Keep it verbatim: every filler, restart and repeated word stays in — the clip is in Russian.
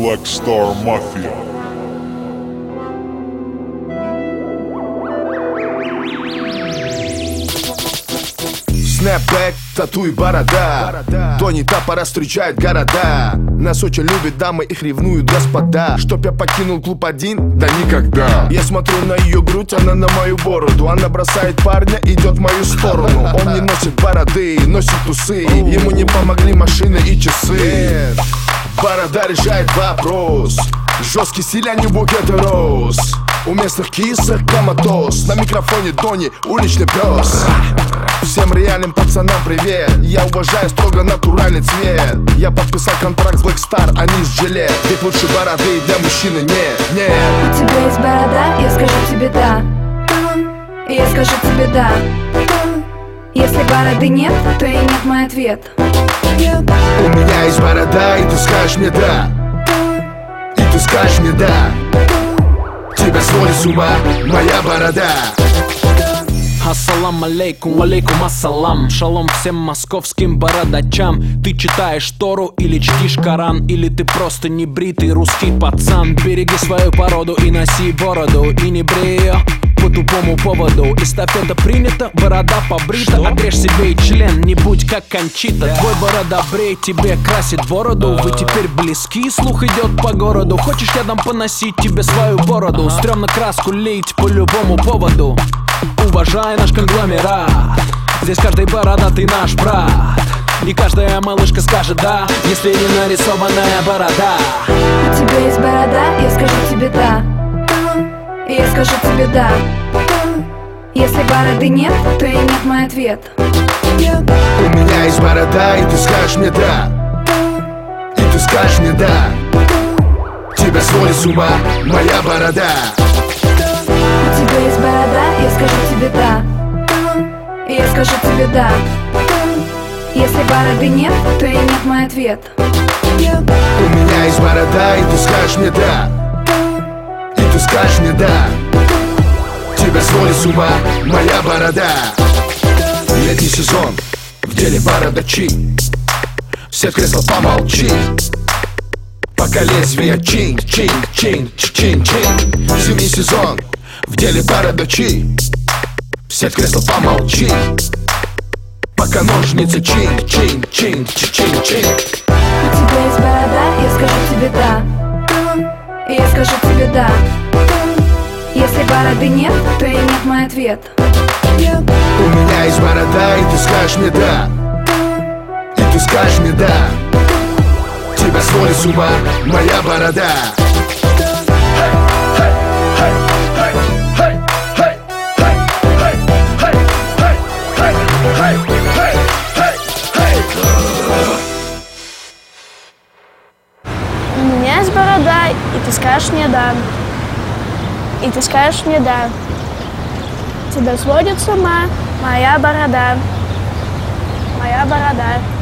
Black Star Mafia. Снэпбэк, тату и борода. Тони Тапора встречает города. Нас очень любят дамы, их ревнуют господа. Чтоб я покинул клуб один? Да никогда. Я смотрю на ее грудь, она на мою бороду. Она бросает парня, идет в мою сторону. Он не носит бороды, носит усы. Ему не помогли машины и часы. Борода решает вопрос. Жесткий стиль, а не букет роз. У местных кисок коматоз. На микрофоне Тони, уличный пес. Всем реальным пацанам привет. Я уважаю строго натуральный цвет. Я подписал контракт с Black Star, а не с Gillette. Ведь лучше бороды для мужчины нет, нет. У тебя есть борода, я скажу тебе да. Я скажу тебе да. Если бороды нет, то и нет мой ответ. У меня есть борода, и ты скажешь мне да. И ты скажешь мне да. Тебя сводит с ума моя борода. Ассалам алейкум, алейкум ассалам. Шалом всем московским бородачам. Ты читаешь Тору или чтишь Коран, или ты просто небритый русский пацан. Береги свою породу и носи бороду, и не брей ее по тупому поводу. Эстафета принята, борода побрита. Отрежь себе и член, не будь как Кончита. Твой бородобрей тебе красит бороду. Вы теперь близки, слух идет по городу. Хочешь, я дам поносить тебе свою бороду? Стремно краску лить по любому поводу. Уважай наш конгломерат. Здесь каждый бородатый наш брат. И каждая малышка скажет да, если не нарисованная борода. У тебя есть борода, я скажу тебе да. Я скажу тебе да. Если бороды нет, то и нет мой ответ. У меня есть борода, и ты скажешь мне да. И ты скажешь мне да. Тебя сводит с ума моя борода. У тебя есть борода, я скажу тебе да. Я скажу тебе да. Если бороды нет, то и нет мой ответ. У меня есть борода, и ты скажешь мне да. И ты скажешь мне да. Тебя сводит с ума моя борода. Летний сезон, в деле бородачи. Все в кресло помолчи. Пока лезвие чин, чин, чин, чин, чин. Зимний сезон, в деле бородачи. Все в кресло помолчи. Пока ножницы чин, чин, чин, чин, чин. У тебя есть борода, я скажу тебе да. Я скажу тебе да. Если бороды нет, то и нет мой ответ. У меня есть борода, и ты скажешь мне да. И ты скажешь мне да. Тебя сводит с ума моя борода. У меня есть борода, и ты скажешь мне да. И ты скажешь мне да. Тебя сводит с ума моя борода. Моя борода.